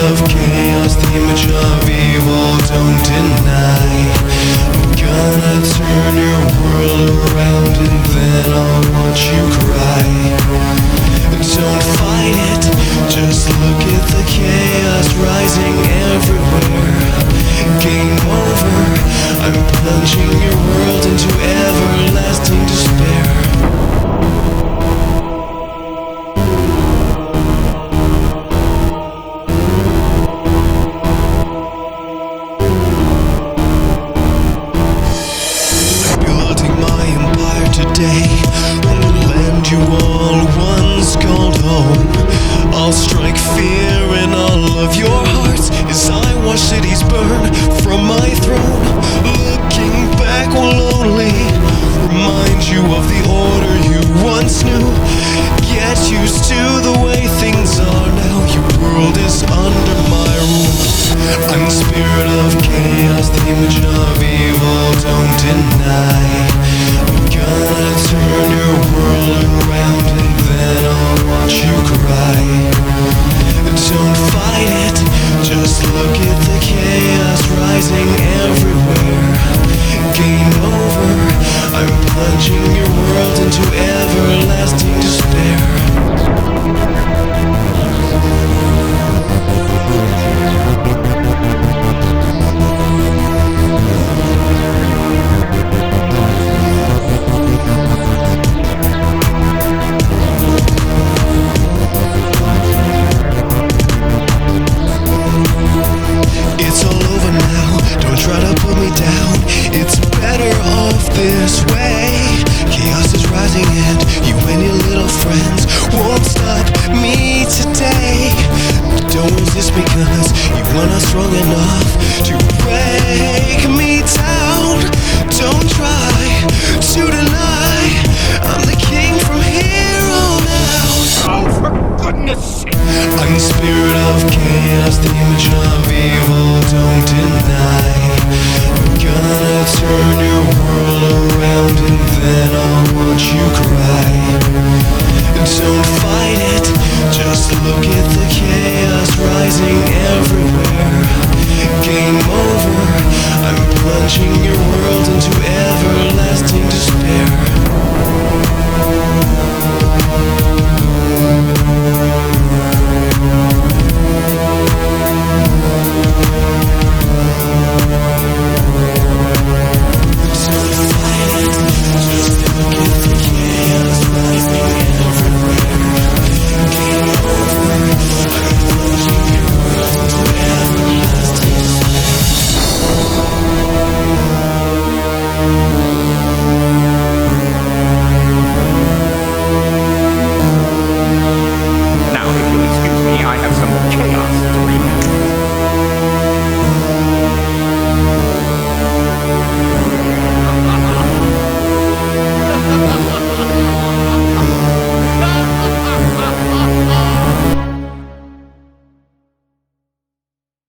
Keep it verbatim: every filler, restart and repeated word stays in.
of chaos, the image of evil, don't deny. I'm gonna turn your world around and then I'll watch you cry. Don't fight it, just look at the chaos rising everywhere. Game over, I'm plunging your world into everlasting despair. Today, on the land you all once called home, I'll strike fear in all of your hearts as I watch cities burn from my throne. Looking back will only remind you of the order you once knew. Get used to the way things are now, your world is under my rule. I'm the spirit of chaos, the image of evil, don't deny. Gonna turn your world around and then I'll watch you cry. Don't fight it, just look at the chaos rising everywhere. Game over, I'm plunging your world into everlasting despair. It's all over now, don't try to put me down. It's better off this way. Chaos is rising and you and your little friends won't stop me today. Don't resist me cause you are not strong enough to break me down. Don't try to deny I'm the king from here on out. Oh, for goodness sake! I'm the spirit of chaos, the image of evil, don't deny. I'm gonna turn your world around and then I'll watch you cry. Don't fight it, just look at the chaos rising everywhere. Game over, I'm plunging your world